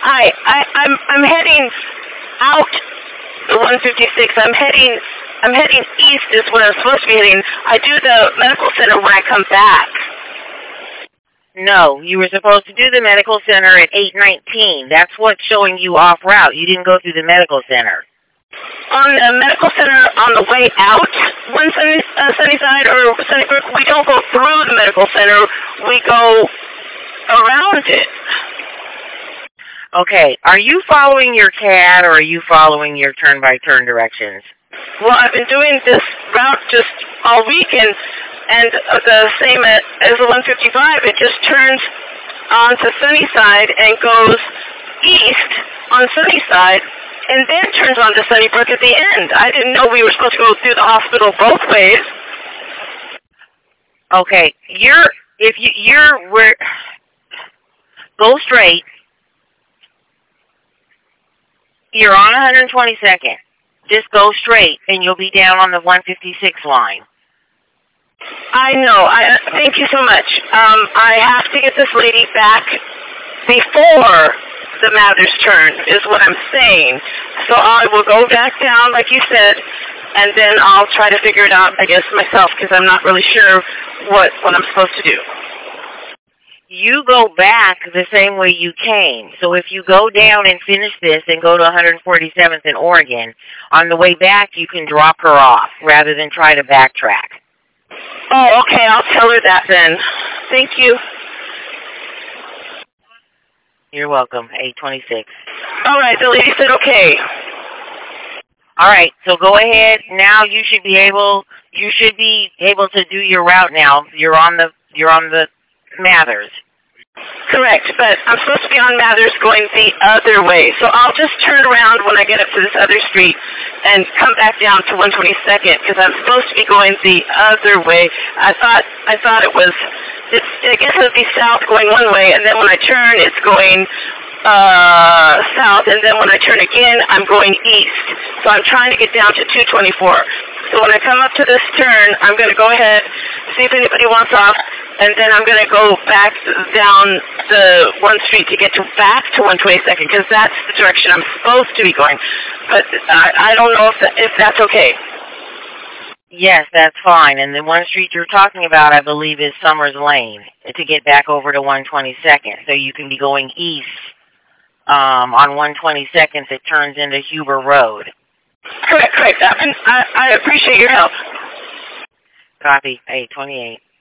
I'm heading out the 156. I'm heading east is where I'm supposed to be heading. I do the medical center when I come back. No, you were supposed to do the medical center at 8:19. That's what's showing you off route. You didn't go through the medical center. On the medical center on the way out, Sunnyside or Sunnybrook, we don't go through the medical center. We go around it. Okay. Are you following your CAD or are you following your turn-by-turn directions? Well, I've been doing this route just all weekend, and the same as the 155. It just turns onto Sunnyside and goes east on Sunnyside, and then turns onto Sunnybrook at the end. I didn't know we were supposed to go through the hospital both ways. Okay, go straight. You're on 122nd. Just go straight, and you'll be down on the 156 line. I know. Thank you so much. I have to get this lady back before the Mathers turn, is what I'm saying. So I will go back down, like you said, and then I'll try to figure it out, I guess, myself, because I'm not really sure what I'm supposed to do. You go back the same way you came. So if you go down and finish this and go to 147th in Oregon, on the way back you can drop her off rather than try to backtrack. Oh, okay. I'll tell her that then. Thank you. You're welcome. 826. All right. The lady said okay. All right. So go ahead. Now you should be able to do your route now. You're on the Mathers. Correct, but I'm supposed to be on Mathers going the other way. So I'll just turn around when I get up to this other street and come back down to 122nd because I'm supposed to be going the other way. I thought it was, I guess it would be south going one way, and then when I turn, it's going south, and then when I turn again, I'm going east. So I'm trying to get down to 224. So when I come up to this turn, I'm going to go ahead, see if anybody wants off, and then I'm going to go back down the one street to get back to 122nd, because that's the direction I'm supposed to be going. But I don't know if that's okay. Yes, that's fine. And the one street you're talking about, I believe, is Summers Lane to get back over to 122nd. So you can be going east on 122nd that turns into Huber Road. Correct. I appreciate your help. Copy. 828.